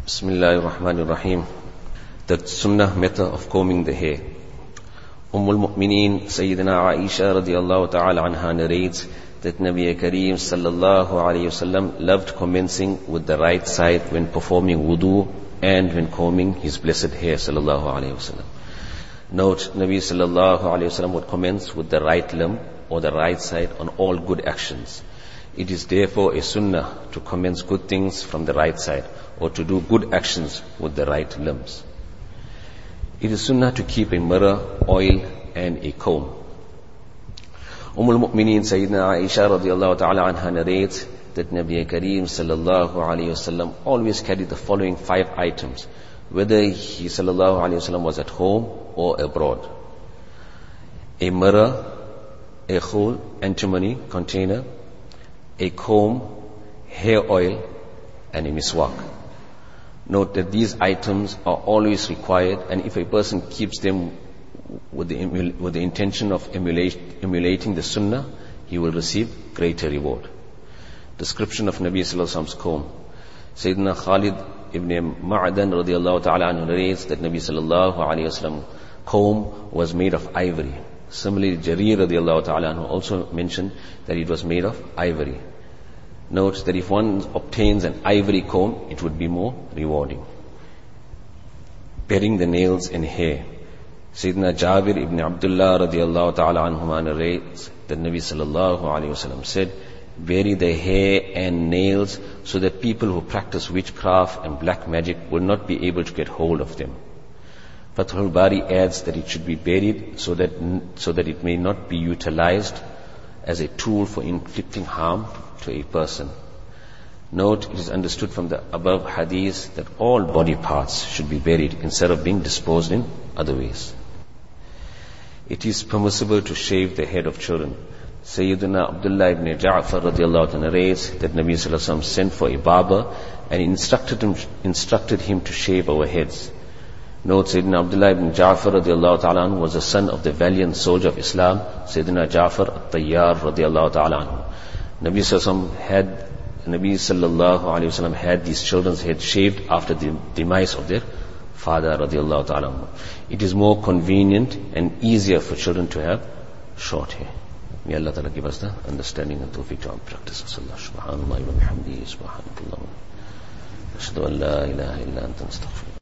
Bismillahir Rahmanir Rahim. The sunnah method of combing the hair. Ummul Mu'mineen Sayyidina Aisha radiyallahu ta'ala anha narrates that Nabi Kareem sallallahu alayhi wasallam loved commencing with the right side when performing wudu and when combing his blessed hair sallallahu alayhi wasallam. Note, Nabi sallallahu alayhi wasallam would commence with the right limb or the right side on all good actions. It is therefore a sunnah to commence good things from the right side or to do good actions with the right limbs. It is sunnah to keep a mirror, oil and a comb. Mu'mineen Sayyidina Aisha radiyallahu ta'ala anha narrates that Nabi Kareem sallallahu alayhi wasallam always carried the following 5 items, whether he sallallahu alayhi wasallam was at home or abroad: a mirror, a khul, antimony container, a comb, hair oil and a miswak. Note that these items are always required, and if a person keeps them with the intention of emulating the sunnah, he will receive greater reward. Description of Nabi Sallallahu Alaihi Wasallam's comb. Sayyidina Khalid ibn Ma'adan radiyallahu ta'ala anhu narrates that Nabi Sallallahu Alaihi Wasallam comb was made of ivory. Similarly, Jarir radiyallahu ta'ala anhu also mentioned that it was made of ivory. Note that if one obtains an ivory comb, it would be more rewarding. Burying the nails in hair. Sayyidina Jabir ibn Abdullah radiyallahu ta'ala anhuma narrates that Nabi sallallahu alayhi wasallam said, bury the hair and nails so that people who practice witchcraft and black magic will not be able to get hold of them. Fathul Bari adds that it should be buried so that it may not be utilized as a tool for inflicting harm to a person. Note, it is understood from the above hadith that all body parts should be buried instead of being disposed in other ways. It is permissible to shave the head of children. Sayyidina Abdullah ibn Ja'far radiyallahu anhu narrates that Nabi sallallahu alaihi wasallam sent for a barber and instructed him to shave our heads. Note, Sayyidina Abdullah ibn Ja'far radiyallahu ta'ala anhu was the son of the valiant soldier of Islam, Sayyidina Ja'far at-Tayyar radiyallahu ta'ala anhu. Nabi sallallahu alayhi wasallam had these children's heads shaved after the demise of their father radiyallahu ta'ala anhu. It is more convenient and easier for children to have short hair. May Allah ta'ala give us the understanding and tawfiq to our practice. Subhanallah wa bihamdihi, subhanallah. Ashhadu an la ilaha illa anta astaghfiruka.